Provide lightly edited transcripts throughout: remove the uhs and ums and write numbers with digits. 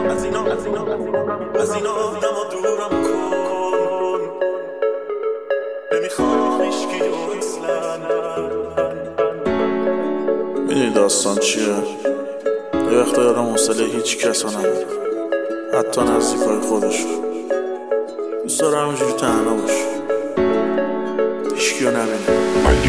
اینا آدم و دورم کن نمیخوام هیچکی و اصلا. میدونی داستان چیه؟ یه وقتا یادم حوصله هیچ کسا نداره، حتی نزدیکای خودش. دوست داره همینجوری تنها باشه، هیچکیو نبینه.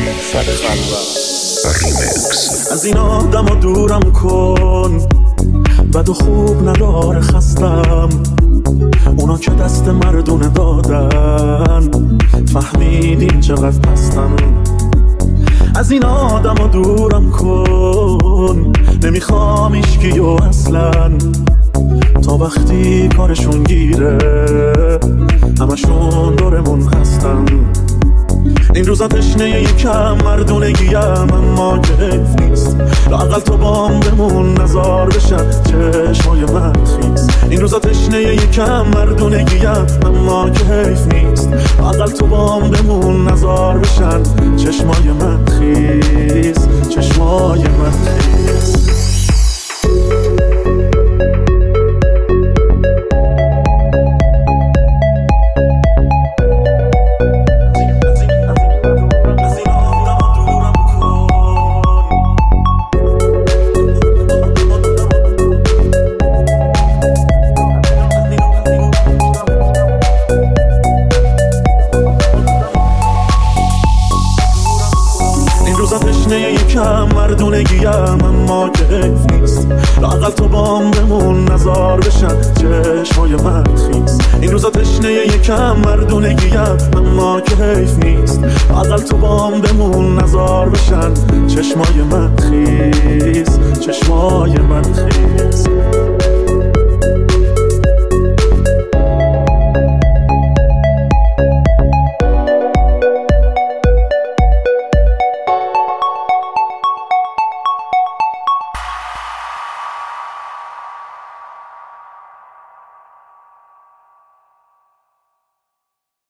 از این آدم و دورم کن، بد و خوب نداره خستم. اونا که دست مردونه دادن فهمیدین چقدر پستم. از این آدم و دورم کن، نمیخوام ایشکیو اصلا. تا وقتی کارشون گیره همشون دورمون هستن. این روزا تشنه یکم مردونگیم اما کیف نیست. لااقل تو بام بمون نزار بشن چشمای من خیس. این روزا تشنه یکم مردونگیم اما کیف نیست. لااقل تو بام بمون نزار بشن چشمای من خیس. چشمای من خیس. تشنه یکم مردونگیم اما کیف نیست. لااقل تو بام بمون نزار بشن چشمای من خیس. این روزا تشنه یکم مردونگیم اما کیف نیست. لااقل تو بام بمون نزار بشن چشمای من خیس. چشمای من خیس.